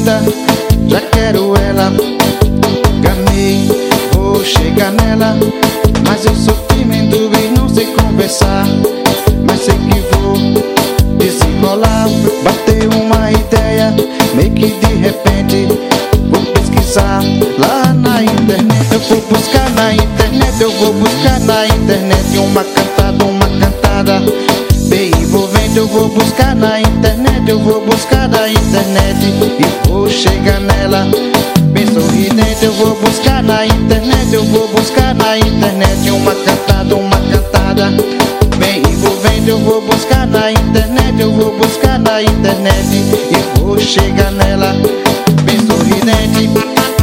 linda, já quero ela. Gamei, vou chegar nela, mas eu sou tímido e não sei conversar. Mas sei que vou desenrolar, bater uma ideia, meio que de repente vou pesquisar lá na internet. Eu vou buscar na internet, eu vou buscar na internet uma cantada bem envolvente. Eu vou buscar na internet, eu vou buscar na internet e vou chegar nela bem sorridente. Eu vou buscar na internet, eu vou buscar na internet uma cantada bem envolvente. Eu vou buscar na internet, eu vou buscar na internet e vou chegar nela bem sorridente.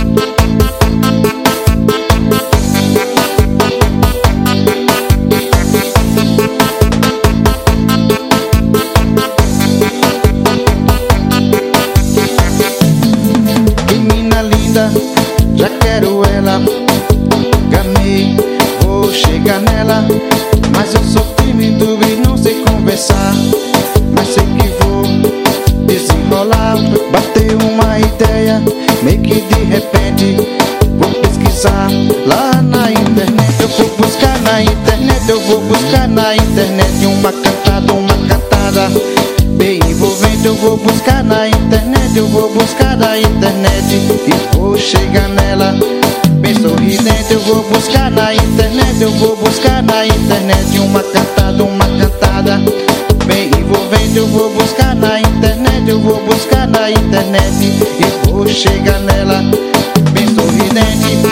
Menina linda, já quero ela. Gamei, vou chegar nela, mas eu sou tímido e não sei conversar. Mas sei que vou desenrolar, bater uma ideia, meio que de repente vou pesquisar lá na internet. Eu vou buscar na internet, eu vou buscar na internet uma cantada bem envolvente. Eu vou buscar na internet, eu vou buscar na internet e vou chegar nela bem sorridente. Eu vou buscar na internet, eu vou buscar na internet uma cantada bem envolvente. Eu vou buscar na internet, eu vou buscar na internet e vou chegar nela bem sorridente.